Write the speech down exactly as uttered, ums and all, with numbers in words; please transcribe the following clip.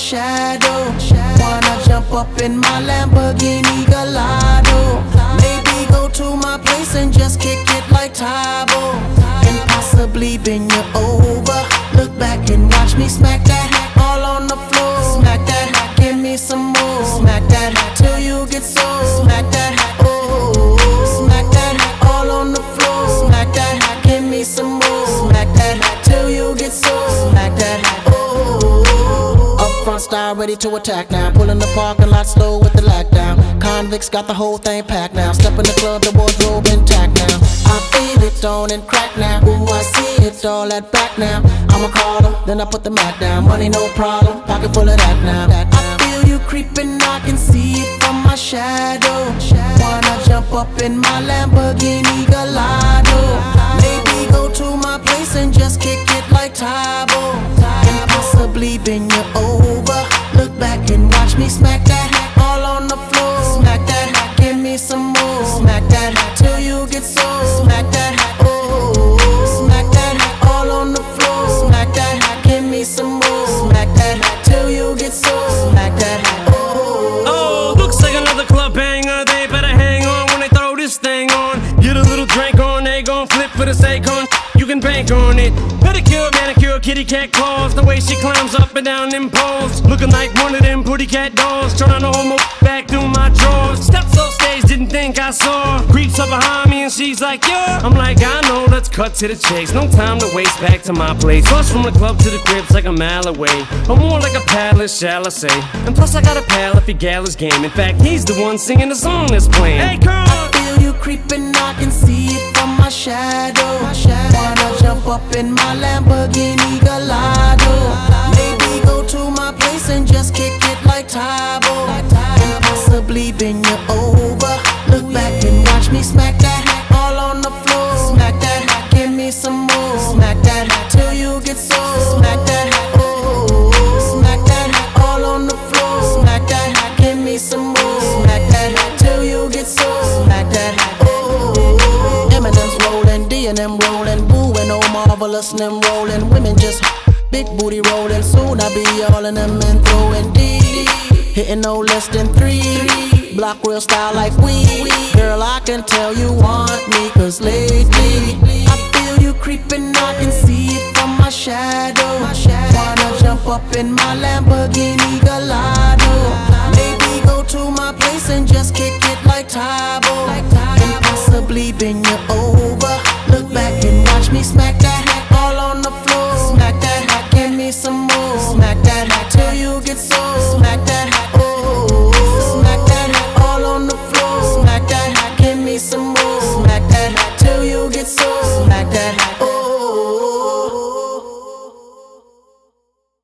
shadow. Wanna jump up in my Lamborghini Gallardo. Maybe go to my place and just kick it like Tae Bo, and possibly bend you over. Look back and watch me smack that all on the floor. Smack that, give me some more. Smack that till you get sore. Smack that, oh, smack that all on the floor. Smack that, give me some more. Smack that till you get sore. Smack that, oh. Up front style ready to attack now. Pulling the parking lot slow with the lockdown. Convicts got the whole thing packed now. Step in the club, the wardrobe intact now. I feel it on and crack now. Ooh, I see it all at back now. I'ma call her, then I put the mat down. Money no problem, pocket full of that now. I feel you creeping, I can see it from my shadow. Wanna jump up in my Lamborghini Gallardo. Maybe go to my place and just kick it like Tae Bo, and possibly bend you over. Look back and watch me smack that all on the floor. Smack that, give me some more. Smack that till you get sore. Smack that, oh, smack that all on the floor. Smack that, give me some more. Smack that till you get sore. Smack that, oh. Oh, looks like another club banger. They better hang on when they throw this thing on. Get a little drink on, they gon' flip for the sake on. You can bank on it. Pedicure, manicure, kitty cat claws. The way she climbs up and down them poles, looking like one of them pretty cat dolls. Turn on the homo back through my drawers. Steps off stage, didn't think I saw. Creeps up behind me and she's like, yeah. I'm like, I know, let's cut to the chase. No time to waste, back to my place. Plus from the club to the crib's like a mile away, or more like a palace, shall I say. And plus I got a pal if your gal is game. In fact, he's the one singing the song that's playing. Hey, girl! I feel you creeping, I can see it from my shadow. Wanna jump up in my Lamborghini Gallardo. Maybe go to my place and just kick it like Tae Bo, and possibly bend you over. Look back and watch me smack that all on the floor. Smack that, give me some more. Smack that till you get sore. Smack that, oh, smack that all on the floor. Smack that, give me some more. Smack that till you get sore. Smack that, oh. Eminem's rolling, D and M rolling, Boo and oh marvelous and them rolling. Women just big booty rolling. Soon I be all in them and throwing D, hitting no less than three. Block real style like we. Girl, I can tell you want me, cause lately I feel you creeping, I can see it from my shadow. Wanna jump up in my Lamborghini Gallardo. Maybe go to my place and just kick it like Tae Bo, and possibly bend you over. Look back and watch me smack that all on the floor. Smack that, give me some more. Smack that till you get sore. Smack that, oh, smack that all on the floor. Smack that, give me some more. Smack that till you get sore. Smack that.